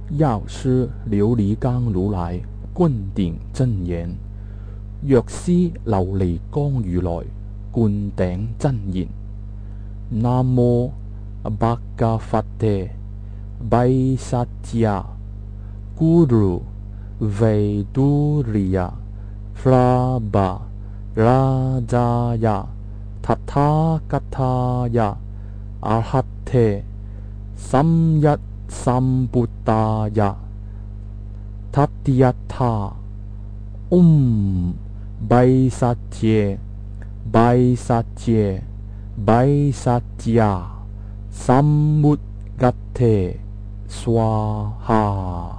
药师琉璃光如来灌顶真言：藥师琉璃光如来灌顶真言。南无巴嘎法特拜萨迦古鲁维杜利亚弗拉巴拉扎亚塔塔嘎塔亚阿哈特萨姆耶萨姆布达亚塔提亚塔拜萨杰拜萨杰拜萨迦萨姆嘎特。刷哈。